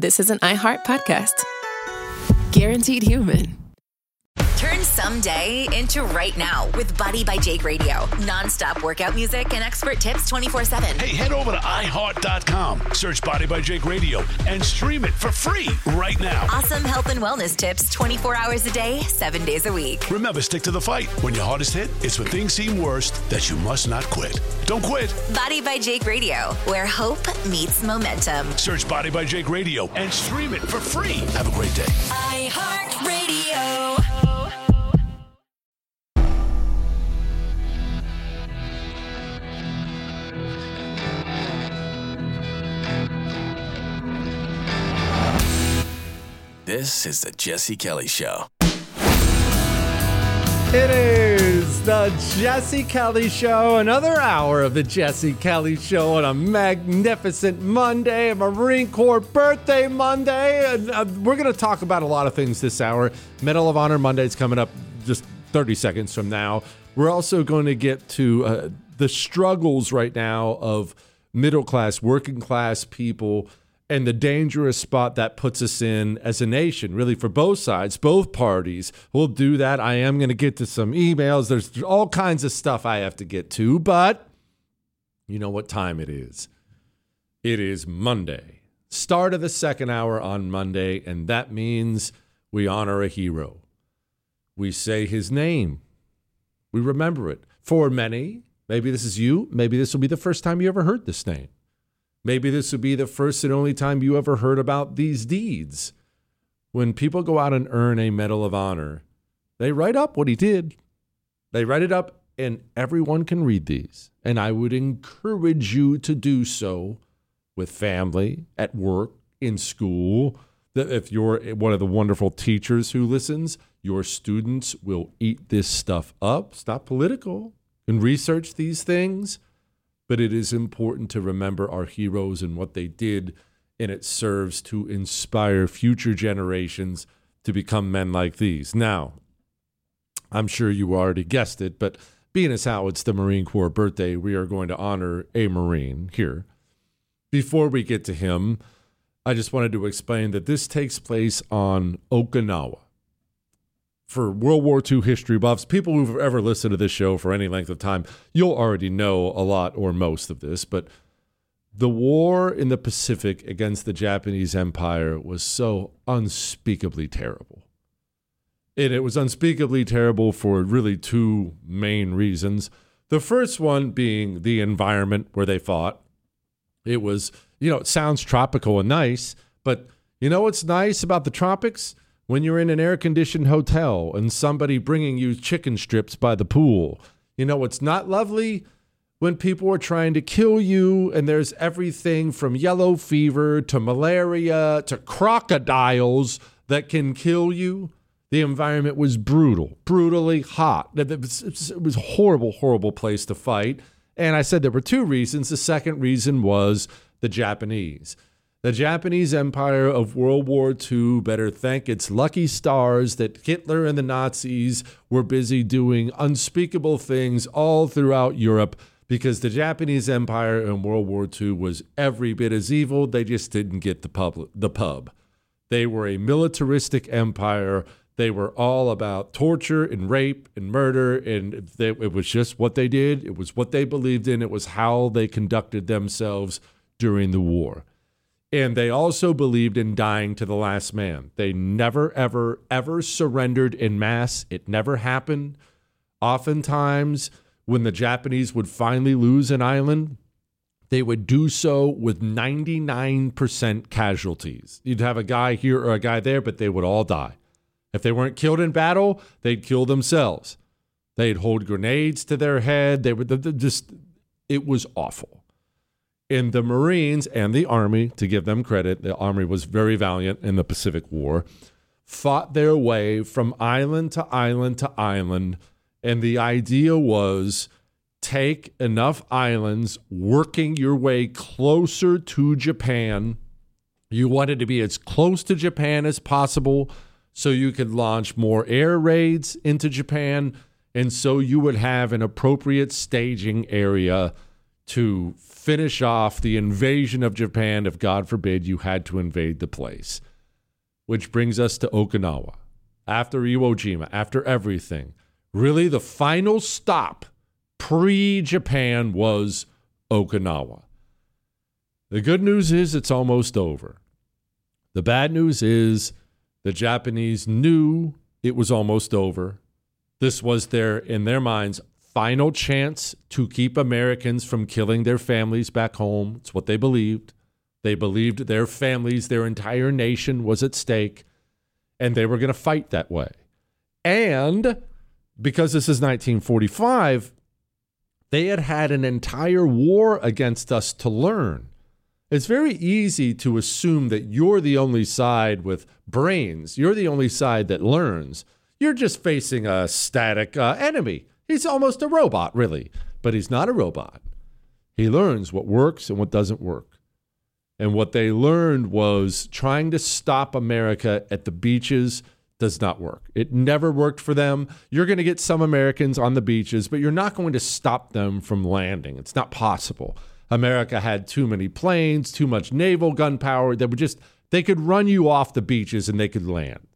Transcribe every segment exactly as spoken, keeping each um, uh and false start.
this is an iHeart podcast. Guaranteed human. Turn someday into right now with Body by Jake Radio. Non-stop workout music and expert tips twenty-four seven. Hey, head over to i heart dot com, search Body by Jake Radio, and stream it for free right now. Awesome health and wellness tips twenty-four hours a day, seven days a week. Remember, stick to the fight. When your hardest hit, it's when things seem worst that you must not quit. Don't quit. Body by Jake Radio, where hope meets momentum. Search Body by Jake Radio and stream it for free. Have a great day. iHeart Radio. This is the Jesse Kelly Show. It is the Jesse Kelly Show, another hour of the Jesse Kelly Show on a magnificent Monday, a Marine Corps birthday Monday. And uh, we're going to talk about a lot of things this hour. Medal of Honor Monday is coming up just thirty seconds from now. We're also going to get to uh, the struggles right now of middle class, working class people, and the dangerous spot that puts us in as a nation, really, for both sides, both parties. We'll do that. I am going to get to some emails. There's all kinds of stuff I have to get to, but you know what time it is. It is Monday. Start of the second hour on Monday, and that means we honor a hero. We say his name. We remember it. For many, maybe this is you, maybe this will be the first time you ever heard this name. Maybe this would be the first and only time you ever heard about these deeds. When people go out and earn a Medal of Honor, they write up what he did. They write it up, and everyone can read these. And I would encourage you to do so with family, at work, in school. That if you're one of the wonderful teachers who listens, your students will eat this stuff up. It's not political. And research these things. But it is important to remember our heroes and what they did, and it serves to inspire future generations to become men like these. Now, I'm sure you already guessed it, but being as how it's the Marine Corps birthday, we are going to honor a Marine here. Before we get to him, I just wanted to explain that this takes place on Okinawa. For World War Two history buffs, people who've ever listened to this show for any length of time, you'll already know a lot or most of this, but the war in the Pacific against the Japanese Empire was so unspeakably terrible. And it was unspeakably terrible for really two main reasons. The first one being the environment where they fought. It was, you know, it sounds tropical and nice, but you know what's nice about the tropics? When you're in an air-conditioned hotel and somebody bringing you chicken strips by the pool. You know what's not lovely? When people are trying to kill you and there's everything from yellow fever to malaria to crocodiles that can kill you. The environment was brutal, brutally hot. It was, it was a horrible, horrible place to fight. And I said there were two reasons. The second reason was the Japanese. The Japanese Empire of World War Two better thank its lucky stars that Hitler and the Nazis were busy doing unspeakable things all throughout Europe, because the Japanese Empire in World War Two was every bit as evil. They just didn't get the pub. The pub. They were a militaristic empire. They were all about torture and rape and murder, and they, it was just what they did. It was what they believed in. It was how they conducted themselves during the war. And they also believed in dying to the last man. They never, ever, ever surrendered en masse. It never happened. Oftentimes, when the Japanese would finally lose an island, they would do so with ninety-nine percent casualties. You'd have a guy here or a guy there, but they would all die. If they weren't killed in battle, they'd kill themselves. They'd hold grenades to their head. They would just, it was awful. And the Marines and the Army, to give them credit, the Army was very valiant in the Pacific War, fought their way from island to island to island. And the idea was take enough islands, working your way closer to Japan. You wanted to be as close to Japan as possible so you could launch more air raids into Japan, and so you would have an appropriate staging area to finish off the invasion of Japan if, God forbid, you had to invade the place. Which brings us to Okinawa. After Iwo Jima, after everything, really the final stop pre-Japan was Okinawa. The good news is it's almost over. The bad news is the Japanese knew it was almost over. This was their, in their minds, final chance to keep Americans from killing their families back home. It's what they believed. They believed their families, their entire nation was at stake, and they were going to fight that way. And because this is nineteen forty-five, they had had an entire war against us to learn. It's very easy to assume that you're the only side with brains. You're the only side that learns. You're just facing a static uh, enemy. He's almost a robot, really, but he's not a robot. He learns what works and what doesn't work. And what they learned was trying to stop America at the beaches does not work. It never worked for them. You're going to get some Americans on the beaches, but you're not going to stop them from landing. It's not possible. America had too many planes, too much naval gunpowder. They would just, they could run you off the beaches and they could land.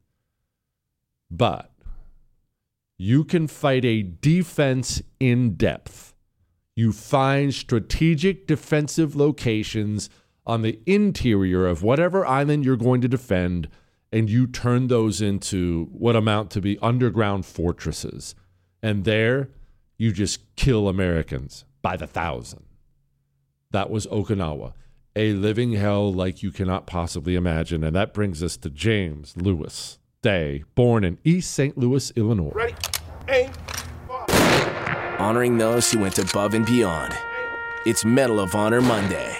But you can fight a defense in depth. You find strategic defensive locations on the interior of whatever island you're going to defend, and you turn those into what amount to be underground fortresses. And there, you just kill Americans by the thousand. That was Okinawa, a living hell like you cannot possibly imagine. And that brings us to James Lewis Day, born in East Saint Louis, Illinois. Ready, aim, fire. Honoring those who went above and beyond. It's Medal of Honor Monday.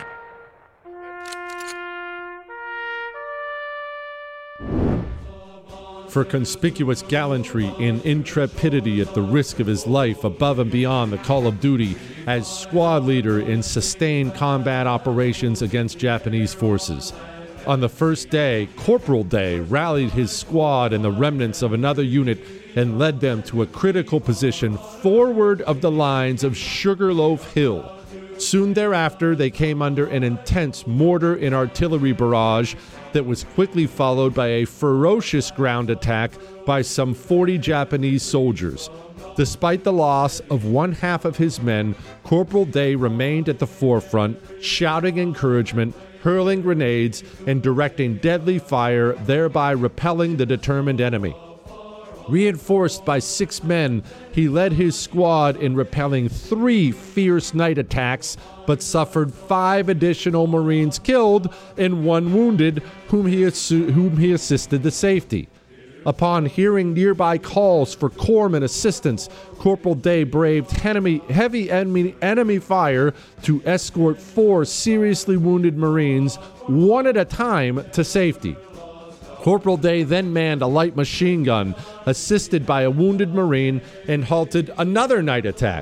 For conspicuous gallantry and intrepidity at the risk of his life above and beyond the call of duty as squad leader in sustained combat operations against Japanese forces. On the first day, Corporal Day rallied his squad and the remnants of another unit and led them to a critical position forward of the lines of Sugarloaf Hill. Soon thereafter, they came under an intense mortar and artillery barrage that was quickly followed by a ferocious ground attack by some forty Japanese soldiers. Despite the loss of one half of his men, Corporal Day remained at the forefront, shouting encouragement, hurling grenades, and directing deadly fire, thereby repelling the determined enemy. Reinforced by six men, he led his squad in repelling three fierce night attacks, but suffered five additional Marines killed and one wounded, whom he, assu- whom he assisted to safety. Upon hearing nearby calls for corpsman assistance, Corporal Day braved enemy, heavy enemy, enemy fire to escort four seriously wounded Marines, one at a time, to safety. Corporal Day then manned a light machine gun, assisted by a wounded Marine, and halted another night attack.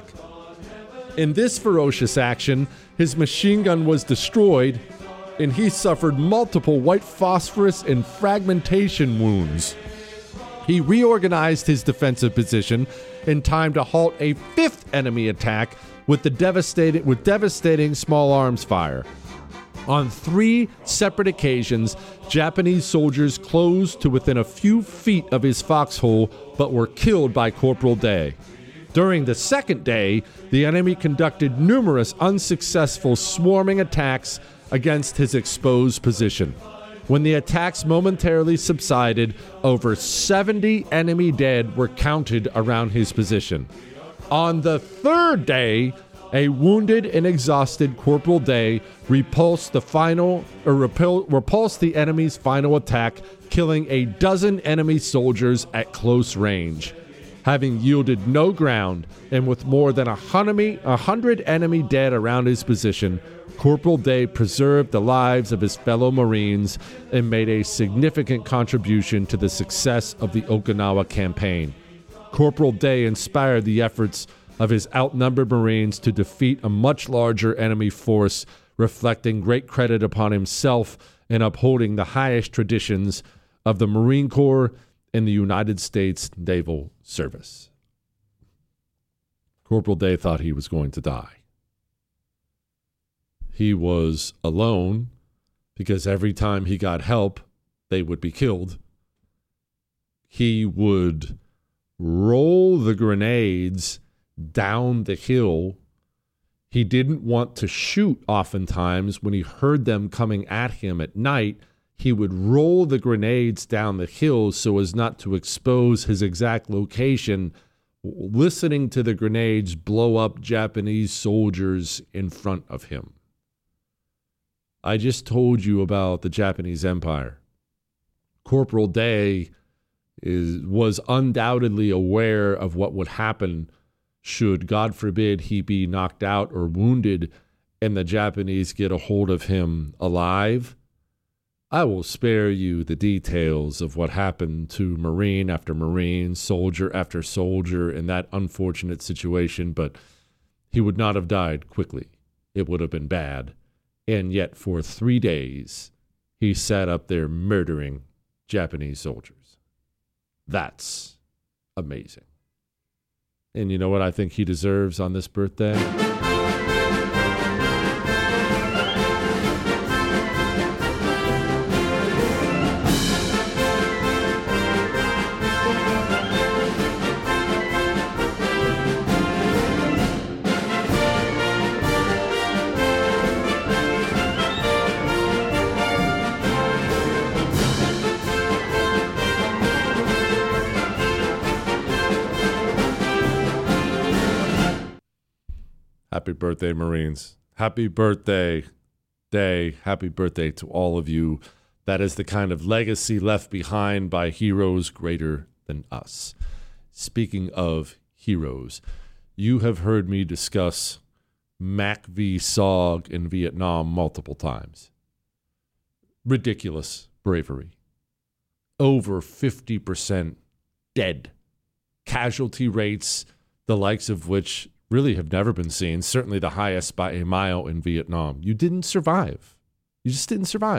In this ferocious action, his machine gun was destroyed, and he suffered multiple white phosphorus and fragmentation wounds. He reorganized his defensive position in time to halt a fifth enemy attack with the devastating, with devastating small arms fire. On three separate occasions, Japanese soldiers closed to within a few feet of his foxhole, but were killed by Corporal Day. During the second day, the enemy conducted numerous unsuccessful swarming attacks against his exposed position. When the attacks momentarily subsided, over seventy enemy dead were counted around his position. On the third day, a wounded and exhausted Corporal Day repulsed the final or repel, repulsed the enemy's final attack, killing a dozen enemy soldiers at close range. Having yielded no ground and with more than a hundred enemy dead around his position, Corporal Day preserved the lives of his fellow Marines and made a significant contribution to the success of the Okinawa campaign. Corporal Day inspired the efforts of his outnumbered Marines to defeat a much larger enemy force, reflecting great credit upon himself and upholding the highest traditions of the Marine Corps and the United States Naval Service. Corporal Day thought he was going to die. he was alone because every time he got help, they would be killed. He would roll the grenades down the hill. He didn't want to shoot oftentimes when he heard them coming at him at night. He would roll the grenades down the hill so as not to expose his exact location, listening to the grenades blow up Japanese soldiers in front of him. I just told you about the Japanese Empire. Corporal Day is was undoubtedly aware of what would happen should, God forbid, he be knocked out or wounded and the Japanese get a hold of him alive. I will spare you the details of what happened to Marine after Marine, soldier after soldier in that unfortunate situation, but he would not have died quickly. It would have been bad. And yet for three days, he sat up there murdering Japanese soldiers. That's amazing. And you know what I think he deserves on this birthday? Happy birthday, Marines. Happy birthday, day. Happy birthday to all of you. That is the kind of legacy left behind by heroes greater than us. Speaking of heroes, you have heard me discuss Mac V. Sog in Vietnam multiple times. Ridiculous bravery. Over fifty percent dead. Casualty rates, the likes of which really have never been seen, certainly the highest by a mile in Vietnam. You didn't survive. You just didn't survive.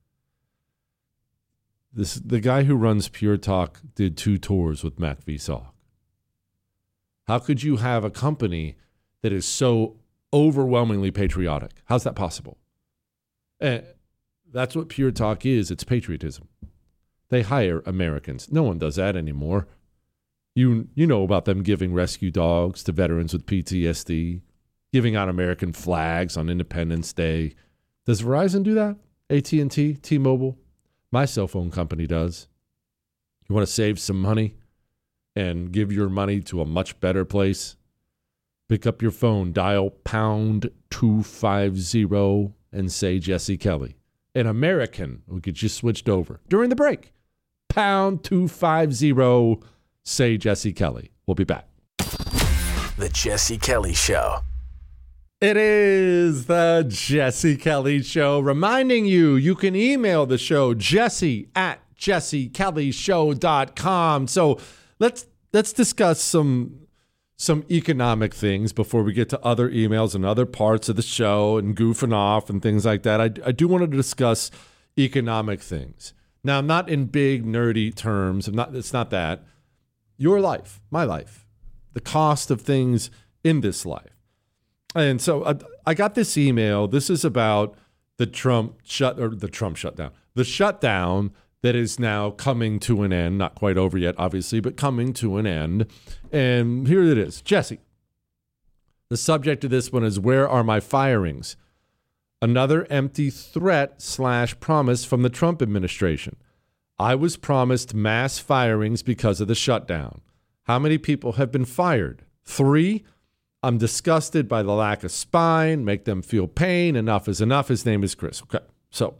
This the guy who runs Pure Talk did two tours with Mac V. Sog. How could you have a company that is so overwhelmingly patriotic? How's that possible? And that's what Pure Talk is. It's patriotism. They hire Americans. No one does that anymore. You you know about them giving rescue dogs to veterans with P T S D, giving out American flags on Independence Day. Does Verizon do that? A T and T, T-Mobile? My cell phone company does. You want to save some money and give your money to a much better place? Pick up your phone, dial pound two five zero and say Jesse Kelly. An American who could just switched over during the break. Pound two five zero. Say Jesse Kelly. We'll be back. The Jesse Kelly Show. It is the Jesse Kelly Show. Reminding you, you can email the show, Jesse at jesse kelly show dot com. So let's let's discuss some some economic things before we get to other emails and other parts of the show and goofing off and things like that. I, I do want to discuss economic things. Now, not in big, nerdy terms. I'm not, it's not that. Your life, my life, the cost of things in this life. And so I, I got this email. This is about the Trump shut or the Trump shutdown, the shutdown that is now coming to an end. Not quite over yet, obviously, but coming to an end. And here it is. Jesse, the subject of this one is, where are my firings? Another empty threat slash promise from the Trump administration. I was promised mass firings because of the shutdown. How many people have been fired? Three. I'm disgusted by the lack of spine. Make them feel pain. Enough is enough. His name is Chris. Okay. So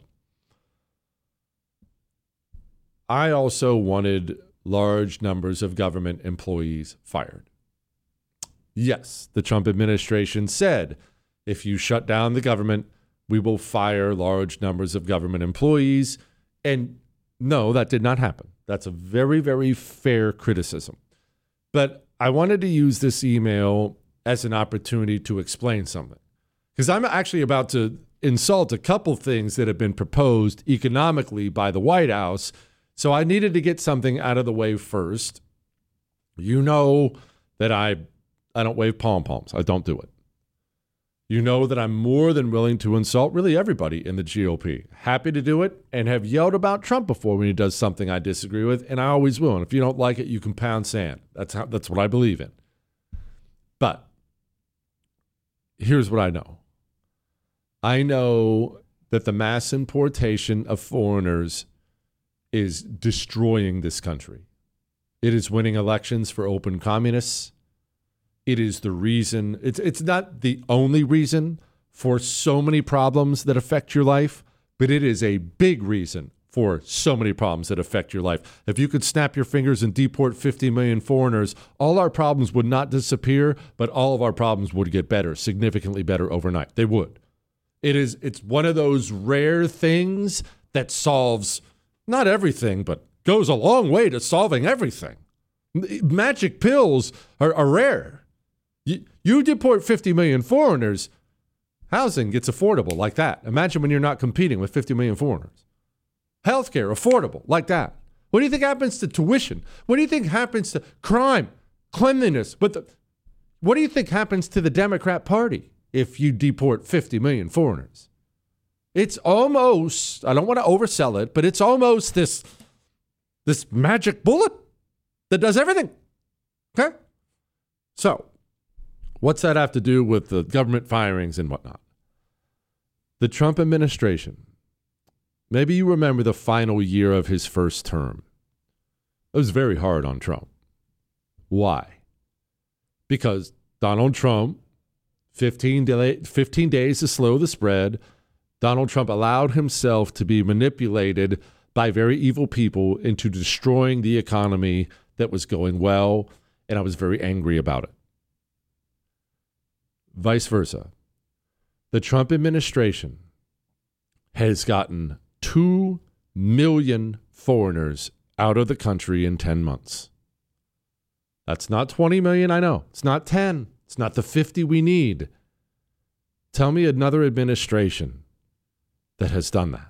I also wanted large numbers of government employees fired. Yes, the Trump administration said, if you shut down the government, we will fire large numbers of government employees. And no, that did not happen. That's a very, very fair criticism. But I wanted to use this email as an opportunity to explain something, because I'm actually about to insult a couple things that have been proposed economically by the White House. So I needed to get something out of the way first. You know that I I don't wave pom-poms. I don't do it. You know that I'm more than willing to insult really everybody in the G O P. Happy to do it, and have yelled about Trump before when he does something I disagree with, and I always will. And if you don't like it, you can pound sand. That's how. That's what I believe in. But here's what I know. I know that the mass importation of foreigners is destroying this country. It is winning elections for open communists. It is the reason, it's it's not the only reason for so many problems that affect your life, but it is a big reason for so many problems that affect your life. If you could snap your fingers and deport fifty million foreigners, all our problems would not disappear, but all of our problems would get better, significantly better overnight. They would. It is, it's one of those rare things that solves not everything, but goes a long way to solving everything. Magic pills are, are rare. You, you deport fifty million foreigners, housing gets affordable like that. Imagine when you're not competing with fifty million foreigners. Healthcare, affordable like that. What do you think happens to tuition? What do you think happens to crime, cleanliness? But the, what do you think happens to the Democrat Party if you deport fifty million foreigners? It's almost, I don't want to oversell it, but it's almost this, this magic bullet that does everything. Okay? So, what's that have to do with the government firings and whatnot? The Trump administration, maybe you remember the final year of his first term. It was very hard on Trump. Why? Because Donald Trump, fifteen, delay, fifteen days to slow the spread, Donald Trump allowed himself to be manipulated by very evil people into destroying the economy that was going well, and I was very angry about it. Vice versa. The Trump administration has gotten two million foreigners out of the country in ten months. That's not twenty million, I know. It's not ten. It's not the fifty we need. Tell me another administration that has done that.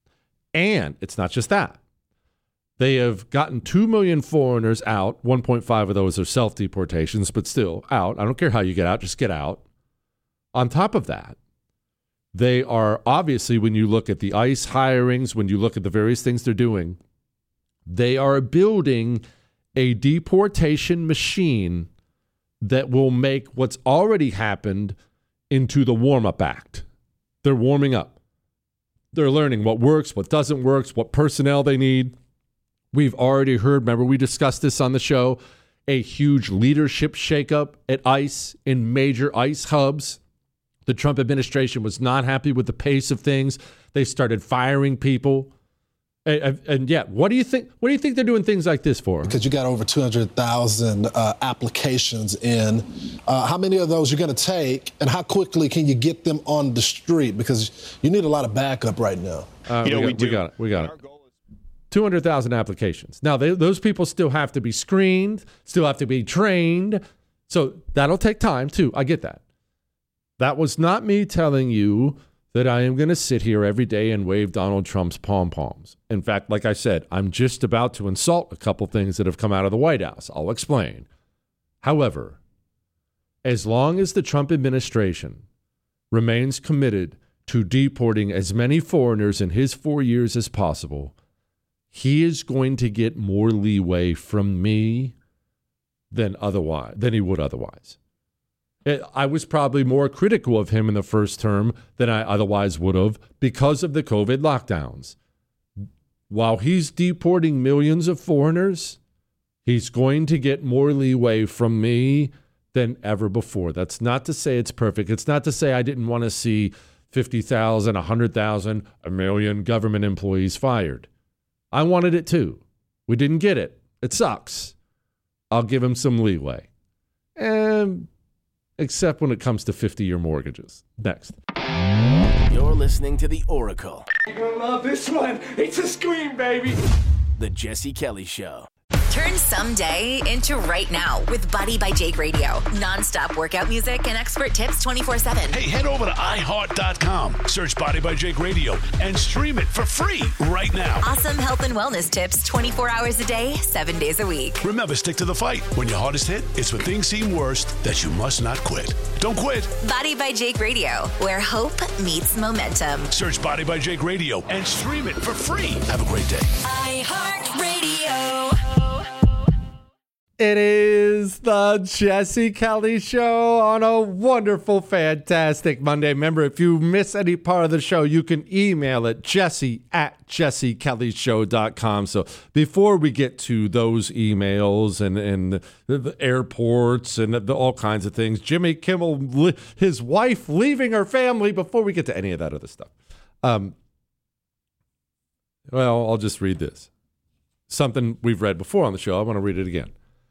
And it's not just that. They have gotten two million foreigners out. one point five of those are self-deportations, but still out. I don't care how you get out, just get out. On top of that, they are obviously, when you look at the ICE hirings, when you look at the various things they're doing, they are building a deportation machine that will make what's already happened into the warm-up act. They're warming up. They're learning what works, what doesn't work, what personnel they need. We've already heard, remember we discussed this on the show, a huge leadership shakeup at ICE in major ICE hubs. The Trump administration was not happy with the pace of things. They started firing people. And, and, and yeah, what do you think? What do you think they're doing things like this for? Because you got over two hundred thousand uh, applications in. Uh, how many of those you're going to take, and how quickly can you get them on the street? Because you need a lot of backup right now. Uh, you know, we, got, we, we got it. We got it. two hundred thousand applications. Now, they, those people still have to be screened, still have to be trained. So that'll take time, too. I get that. That was not me telling you that I am going to sit here every day and wave Donald Trump's pom-poms. In fact, like I said, I'm just about to insult a couple things that have come out of the White House. I'll explain. However, as long as the Trump administration remains committed to deporting as many foreigners in his four years as possible, he is going to get more leeway from me than otherwise, than he would otherwise. I was probably more critical of him in the first term than I otherwise would have because of the COVID lockdowns. While he's deporting millions of foreigners, he's going to get more leeway from me than ever before. That's not to say it's perfect. It's not to say I didn't want to see fifty thousand, one hundred thousand, a million government employees fired. I wanted it too. We didn't get it. It sucks. I'll give him some leeway. And except when it comes to fifty-year mortgages. Next. You're listening to The Oracle. You're gonna love this one. It's a scream, baby. The Jesse Kelly Show. Turn someday into right now with Body by Jake Radio. Non-stop workout music and expert tips twenty-four seven. Hey, head over to i heart dot com, search Body by Jake Radio, and stream it for free right now. Awesome health and wellness tips twenty-four hours a day, seven days a week. Remember, stick to the fight. When your hardest hit, it's when things seem worst that you must not quit. Don't quit. Body by Jake Radio, where hope meets momentum. Search Body by Jake Radio and stream it for free. Have a great day. iHeartRadio. It is the Jesse Kelly Show on a wonderful, fantastic Monday. Remember, if you miss any part of the show, you can email it, jesse at jesse kelly show dot com. So before we get to those emails and, and the, the airports and the, all kinds of things, Jimmy Kimmel, his wife leaving her family, before we get to any of that other stuff. Um, well, I'll just read this. Something we've read before on the show. I want to read it again.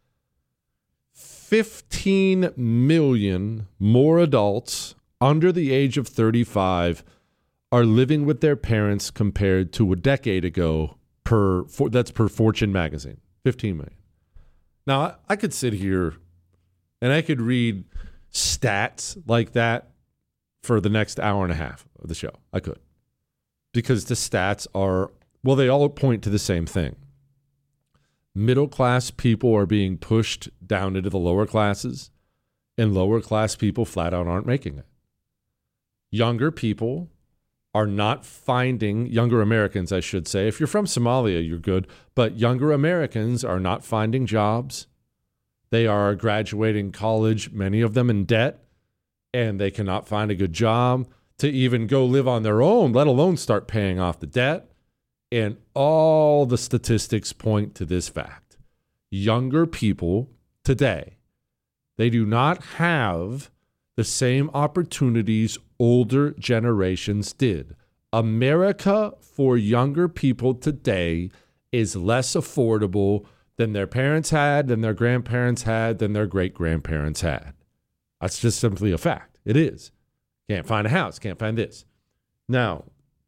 fifteen million more adults under the age of thirty-five are living with their parents compared to a decade ago. Per for, that's per Fortune magazine. fifteen million. Now, I, I could sit here and I could read stats like that for the next hour and a half of the show. I could. Because the stats are, well, they all point to the same thing. Middle-class people are being pushed down into the lower classes, and lower-class people flat out aren't making it. Younger people are not finding, younger Americans, I should say. If you're from Somalia, you're good, but younger Americans are not finding jobs. They are graduating college, many of them in debt, and they cannot find a good job to even go live on their own, let alone start paying off the debt. And all the statistics point to this fact. Younger people today, they do not have the same opportunities older generations did. America for younger people today is less affordable than their parents had, than their grandparents had, than their great-grandparents had. That's just simply a fact. It is. Can't find a house, can't find this. Now,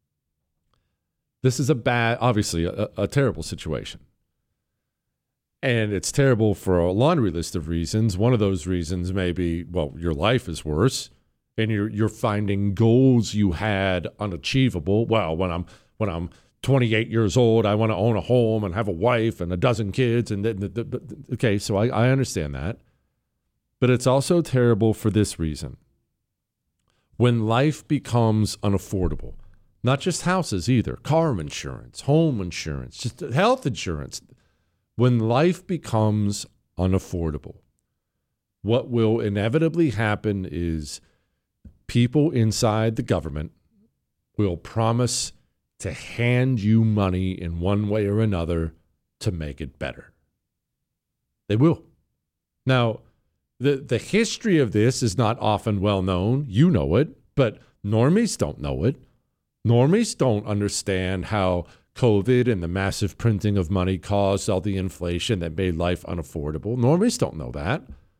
this is a bad, obviously, a, a terrible situation. And it's terrible for a laundry list of reasons. One of those reasons may be, well, your life is worse, and you're you're finding goals you had unachievable. Well, when I'm when I'm twenty-eight years old, I want to own a home and have a wife and a dozen kids. And then, the, the, the, okay, so I, I understand that. But it's also terrible for this reason. When life becomes unaffordable, not just houses either, car insurance, home insurance, just health insurance. When life becomes unaffordable, what will inevitably happen is people inside the government will promise to hand you money in one way or another to make it better. They will. Now, the, the history of this is not often well known. You know it, but normies don't know it. Normies don't understand how COVID and the massive printing of money caused all the inflation that made life unaffordable. Normies don't know that.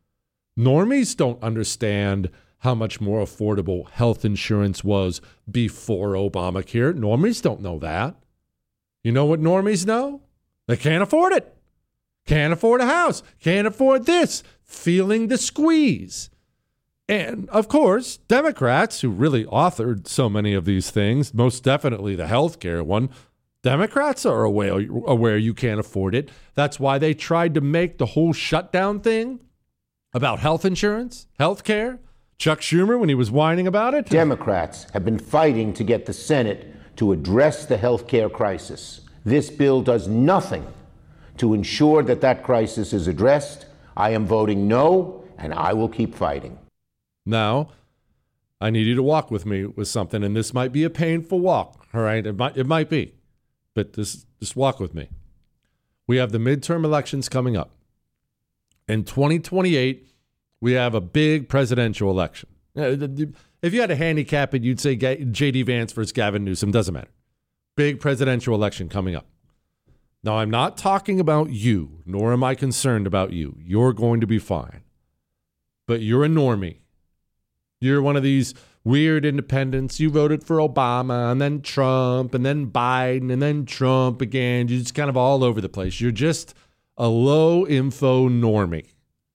Normies don't understand how much more affordable health insurance was before Obamacare. Normies don't know that. You know what normies know? They can't afford it. Can't afford a house. Can't afford this. Feeling the squeeze. And, of course, Democrats, who really authored so many of these things, most definitely the healthcare one, Democrats are aware, aware you can't afford it. That's why they tried to make the whole shutdown thing about health insurance, health care. Chuck Schumer, when he was whining about it. Democrats have been fighting to get the Senate to address the health care crisis. This bill does nothing to ensure that that crisis is addressed. I am voting no, and I will keep fighting. Now, I need you to walk with me with something, and this might be a painful walk, all right? It might, it might be, but just, just walk with me. We have the midterm elections coming up. In twenty twenty-eight, we have a big presidential election. If you had to handicap it, you'd say J D Vance versus Gavin Newsom. Doesn't matter. Big presidential election coming up. Now, I'm not talking about you, nor am I concerned about you. You're going to be fine. But you're a normie. You're one of these weird independents. You voted for Obama and then Trump and then Biden and then Trump again. You're just kind of all over the place. You're just a low-info normie.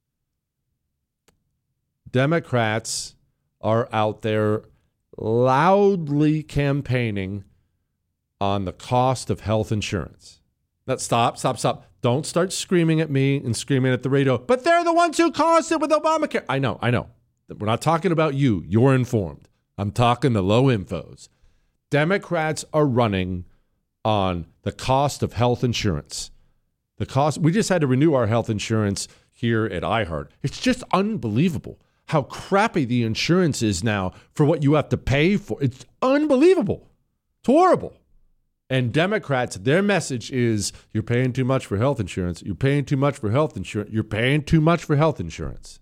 Democrats are out there loudly campaigning on the cost of health insurance. Now, stop, stop, stop. Don't start screaming at me and screaming at the radio, but they're the ones who caused it with Obamacare. I know, I know. We're not talking about you. You're informed. I'm talking the low infos. Democrats are running on the cost of health insurance. The cost, we just had to renew our health insurance here at iHeart. It's just unbelievable how crappy the insurance is now for what you have to pay for. It's unbelievable. It's horrible. And Democrats, their message is, you're paying too much for health insurance. You're paying too much for health insurance. You're paying too much for health insurance.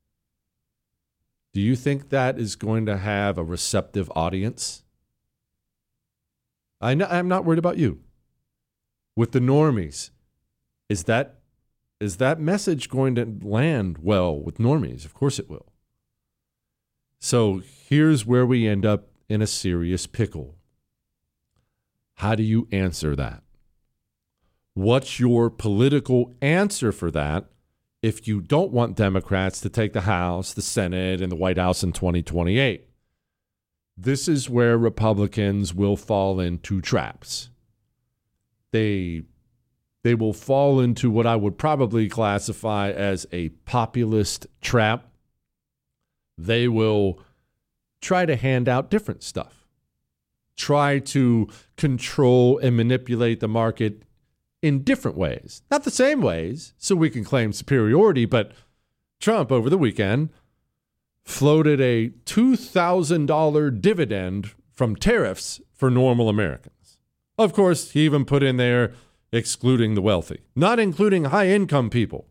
Do you think that is going to have a receptive audience? I know, I'm not worried about you. With the normies, is that is that message going to land well with normies? Of course it will. So here's where we end up in a serious pickle. How do you answer that? What's your political answer for that if you don't want Democrats to take the House, the Senate, and the White House in twenty twenty-eight? This is where Republicans will fall into traps. They, they will fall into what I would probably classify as a populist trap. They will try to hand out different stuff, try to control and manipulate the market in different ways. Not the same ways, so we can claim superiority, but Trump over the weekend floated a two thousand dollars dividend from tariffs for normal Americans. Of course, he even put in there excluding the wealthy, not including high-income people.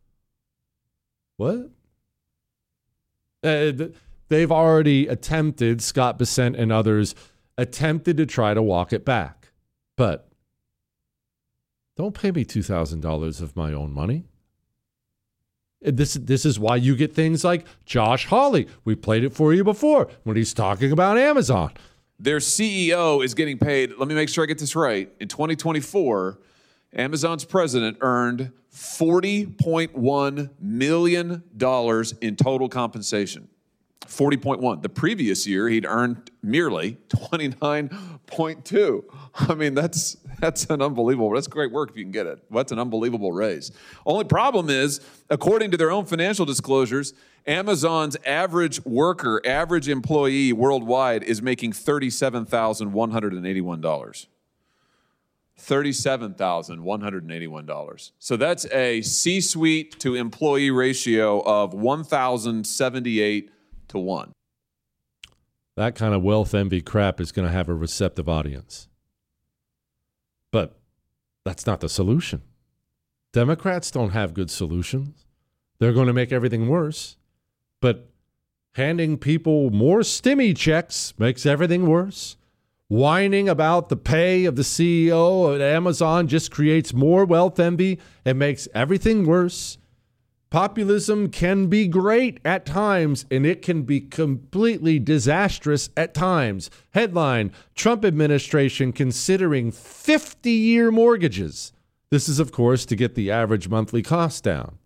What? Uh, they've already attempted, Scott Bessent and others, attempted to try to walk it back. But don't pay me two thousand dollars of my own money. This, this is why you get things like Josh Hawley. We played it for you before when he's talking about Amazon. Their C E O is getting paid, let me make sure I get this right. In twenty twenty-four, Amazon's president earned forty point one million dollars in total compensation. forty point one. The previous year, he'd earned merely twenty-nine point two. I mean, that's that's an unbelievable, that's great work if you can get it. That's an unbelievable raise. Only problem is, according to their own financial disclosures, Amazon's average worker, average employee worldwide is making thirty-seven thousand one hundred eighty-one dollars. thirty-seven thousand one hundred eighty-one dollars. So that's a C-suite to employee ratio of one thousand seventy-eight to one. That kind of wealth envy crap is going to have a receptive audience. But that's not the solution. Democrats don't have good solutions. They're going to make everything worse. But handing people more stimmy checks makes everything worse. Whining about the pay of the C E O at Amazon just creates more wealth envy and makes everything worse. Populism can be great at times, and it can be completely disastrous at times. Headline, Trump administration considering fifty-year mortgages. This is, of course, to get the average monthly cost down.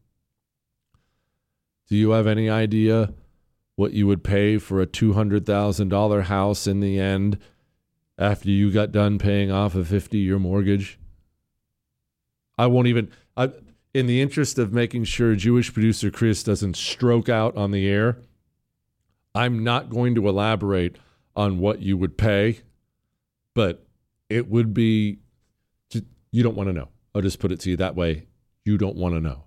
Do you have any idea what you would pay for a two hundred thousand dollars house in the end after you got done paying off a fifty-year mortgage? I won't even... I, in the interest of making sure Jewish producer Chris doesn't stroke out on the air, I'm not going to elaborate on what you would pay, but it would be... You don't want to know. I'll just put it to you that way. You don't want to know.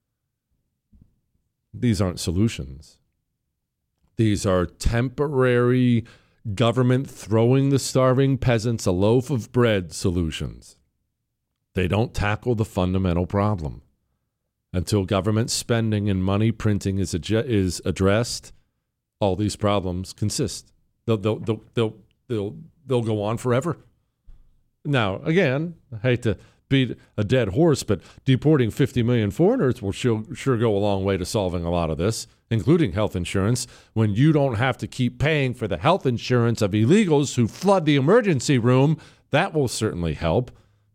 These aren't solutions. These are temporary government throwing the starving peasants a loaf of bread solutions. They don't tackle the fundamental problem. Until government spending and money printing is adge- is addressed, all these problems consist. They'll they'll they'll they'll they'll, they'll go on forever. Now, again, I hate to beat a dead horse, but deporting fifty million foreigners will sure, sure go a long way to solving a lot of this, including health insurance, when you don't have to keep paying for the health insurance of illegals who flood the emergency room. That will certainly help.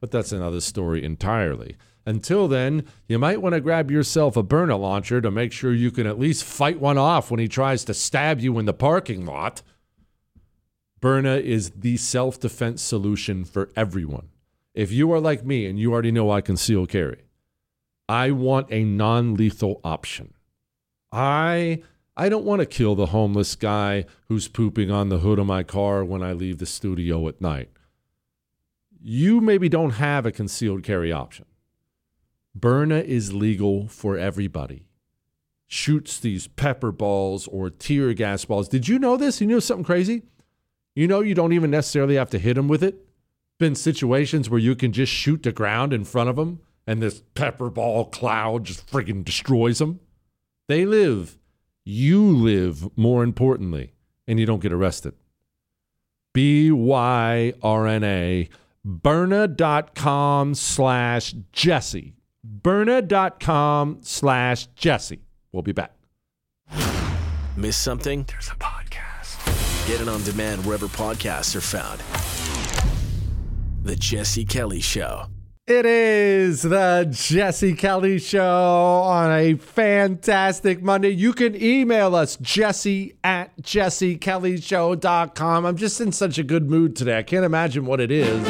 but that's another story entirely. Until then, you might want to grab yourself a burner launcher to make sure you can at least fight one off when he tries to stab you in the parking lot. Byrna is the self-defense solution for everyone. If you are like me and you already know I conceal carry, I want a non-lethal option. I I don't want to kill the homeless guy who's pooping on the hood of my car when I leave the studio at night. You maybe don't have a concealed carry option. Byrna is legal for everybody. Shoots these pepper balls or tear gas balls. Did you know this? You know something crazy? You know you don't even necessarily have to hit them with it. Been situations where you can just shoot the ground in front of them and this pepper ball cloud just freaking destroys them. They live. You live, more importantly, and you don't get arrested. B Y R N A, Byrna.com slash Jesse. Byrna.com slash Jesse. We'll be back. Miss something? There's a podcast. Get it on demand wherever podcasts are found. The Jesse Kelly Show. It is the Jesse Kelly Show on a fantastic Monday. You can email us, Jesse at jesse kelly show dot com. I'm just in such a good mood today. I can't imagine what it is.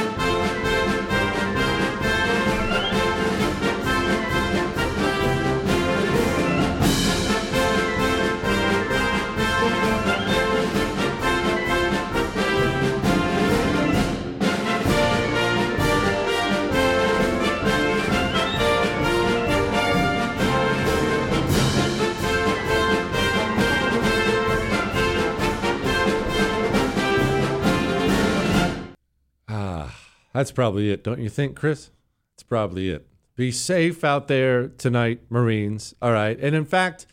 That's probably it, don't you think, Chris? That's probably it. Be safe out there tonight, Marines. All right. And in fact,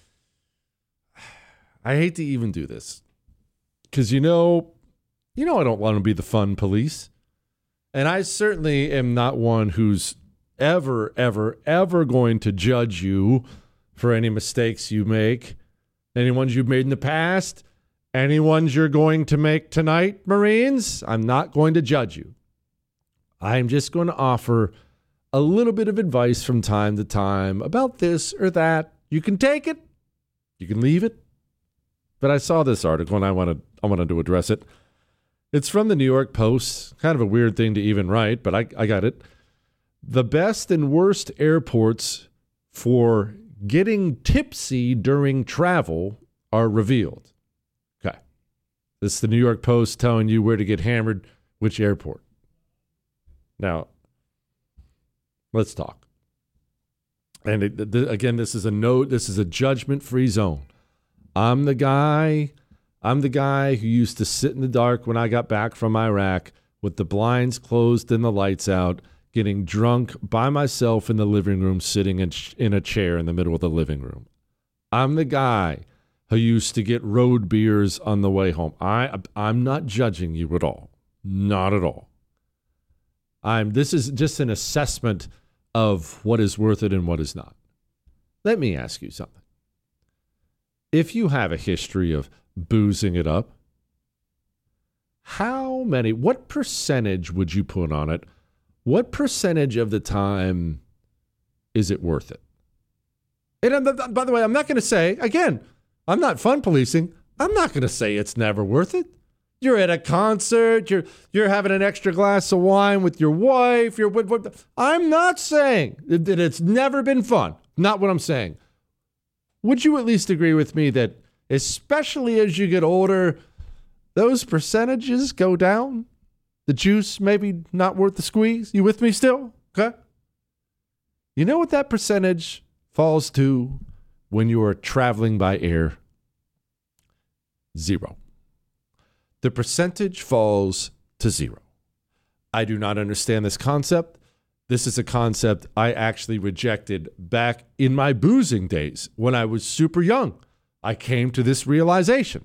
I hate to even do this because, you know, you know I don't want to be the fun police. And I certainly am not one who's ever, ever, ever going to judge you for any mistakes you make, any ones you've made in the past, any ones you're going to make tonight, Marines. I'm not going to judge you. I'm just going to offer a little bit of advice from time to time about this or that. You can take it. You can leave it. But I saw this article and I wanted, I wanted to address it. It's from the New York Post. Kind of a weird thing to even write, but I, I got it. The best and worst airports for getting tipsy during travel are revealed. Okay. This is the New York Post telling you where to get hammered, which airport. Now, let's talk. And it, the, again, this is a note. This is a judgment-free zone. I'm the guy. I'm the guy who used to sit in the dark when I got back from Iraq with the blinds closed and the lights out, getting drunk by myself in the living room, sitting in, in a chair in the middle of the living room. I'm the guy who used to get road beers on the way home. I, I'm not judging you at all. Not at all. I'm, this is just an assessment of what is worth it and what is not. Let me ask you something. If you have a history of boozing it up, how many, what percentage would you put on it? What percentage of the time is it worth it? And I'm, by the way, I'm not going to say, again, I'm not fun policing. I'm not going to say it's never worth it. You're at a concert. You're you're having an extra glass of wine with your wife. You're. What, what, I'm not saying that it's never been fun. Not what I'm saying. Would you at least agree with me that, especially as you get older, those percentages go down? The juice maybe not worth the squeeze. You with me still? Okay. You know what that percentage falls to when you are traveling by air? Zero. The percentage falls to zero. I do not understand this concept. This is a concept I actually rejected back in my boozing days when I was super young. I came to this realization.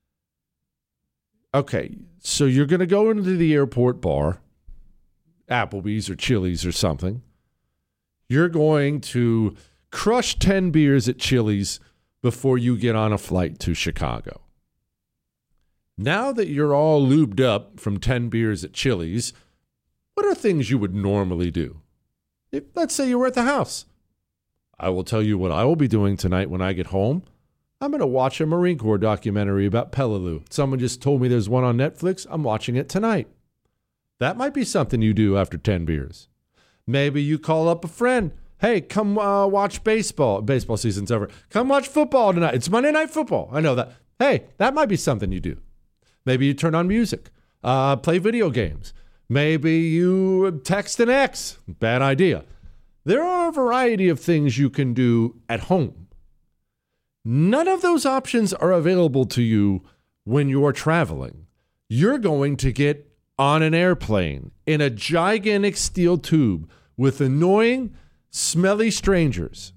Okay, so you're going to go into the airport bar, Applebee's or Chili's or something. You're going to crush ten beers at Chili's before you get on a flight to Chicago. Now that you're all lubed up from ten beers at Chili's, What are things you would normally do? If, let's say you were at the house. I will tell you what I will be doing tonight when I get home. I'm going to watch a Marine Corps documentary about Peleliu. Someone just told me there's one on Netflix. I'm watching it tonight. That might be something you do after ten beers. Maybe you call up a friend. Hey, come uh, watch baseball. Baseball season's over. Come watch football tonight. It's Monday Night Football. I know that. Hey, that might be something you do. Maybe you turn on music, uh, play video games. Maybe you text an ex. Bad idea. There are a variety of things you can do at home. None of those options are available to you when you're traveling. You're going to get on an airplane in a gigantic steel tube with annoying, smelly strangers.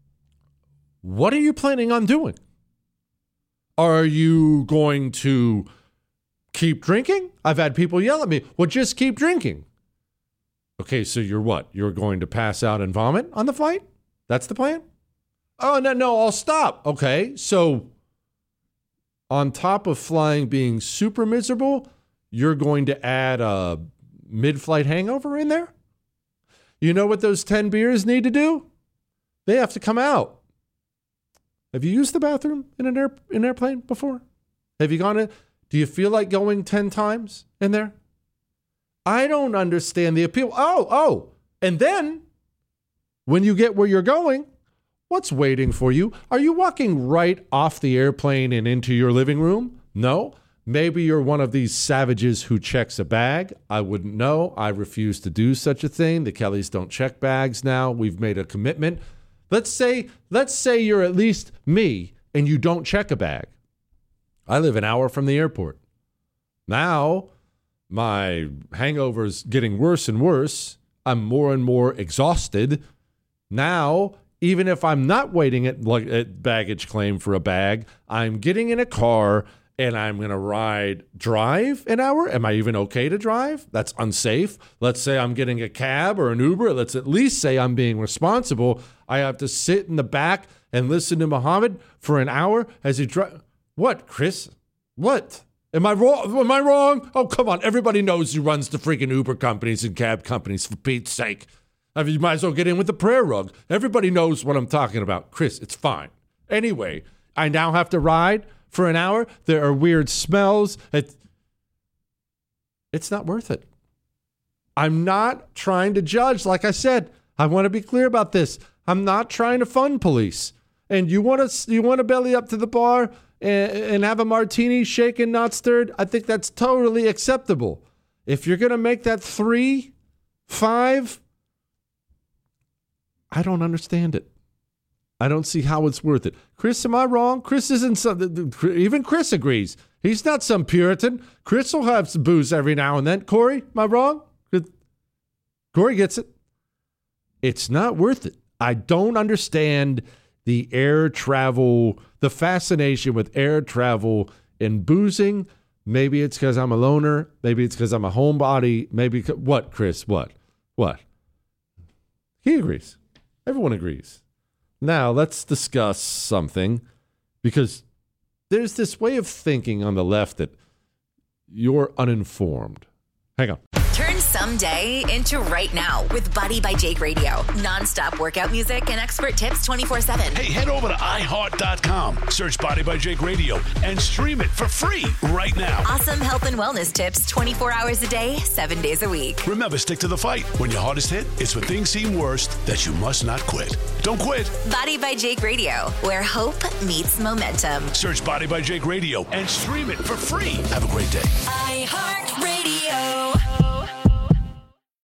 What are you planning on doing? Are you going to keep drinking? I've had people yell at me, well, just keep drinking. Okay, so you're what? You're going to pass out and vomit on the flight? That's the plan? Oh, no, no, I'll stop. Okay, so on top of flying being super miserable, you're going to add a mid-flight hangover in there? You know what those ten beers need to do? They have to come out. Have you used the bathroom in an, air, in an airplane before? Have you gone in? Do you feel like going ten times in there? I don't understand the appeal. Oh, oh. And then when you get where you're going, what's waiting for you? Are you walking right off the airplane and into your living room? No. Maybe you're one of these savages who checks a bag. I wouldn't know. I refuse to do such a thing. The Kellys don't check bags now. We've made a commitment. Let's say, let's say you're at least me and you don't check a bag. I live an hour from the airport. Now, my hangover's getting worse and worse. I'm more and more exhausted. Now, even if I'm not waiting at, at baggage claim for a bag, I'm getting in a car and I'm going to ride, drive an hour. Am I even okay to drive? That's unsafe. Let's say I'm getting a cab or an Uber. Let's at least say I'm being responsible. I have to sit in the back and listen to Muhammad for an hour as he drives. What, Chris? What? Am I wrong? Am I wrong? Oh, come on. Everybody knows who runs the freaking Uber companies and cab companies, for Pete's sake. I mean, you might as well get in with the prayer rug. Everybody knows what I'm talking about. Chris, it's fine. Anyway, I now have to ride for an hour. There are weird smells. It, it's not worth it. I'm not trying to judge. Like I said, I want to be clear about this. I'm not trying to fund police. And you want to you want to belly up to the bar and, and have a martini, shaken, not stirred? I think that's totally acceptable. If you're going to make that three, five, I don't understand it. I don't see how it's worth it. Chris, am I wrong? Chris isn't some, even Chris agrees. He's not some Puritan. Chris will have some booze every now and then. Corey, am I wrong? Corey gets it. It's not worth it. I don't understand the air travel, the fascination with air travel and boozing. Maybe it's because I'm a loner. Maybe it's because I'm a homebody. Maybe, what, Chris? What? What? He agrees. Everyone agrees. Now, let's discuss something, because there's this way of thinking on the left that you're uninformed. Hang on. Turn someday into right now with Body by Jake Radio. Non-stop workout music and expert tips twenty-four seven. Hey, head over to i heart dot com, search Body by Jake Radio, and stream it for free right now. Awesome health and wellness tips twenty-four hours a day, seven days a week. Remember, stick to the fight. When your heart is hit, it's when things seem worst that you must not quit. Don't quit. Body by Jake Radio, where hope meets momentum. Search Body by Jake Radio and stream it for free. Have a great day. iHeartRadio.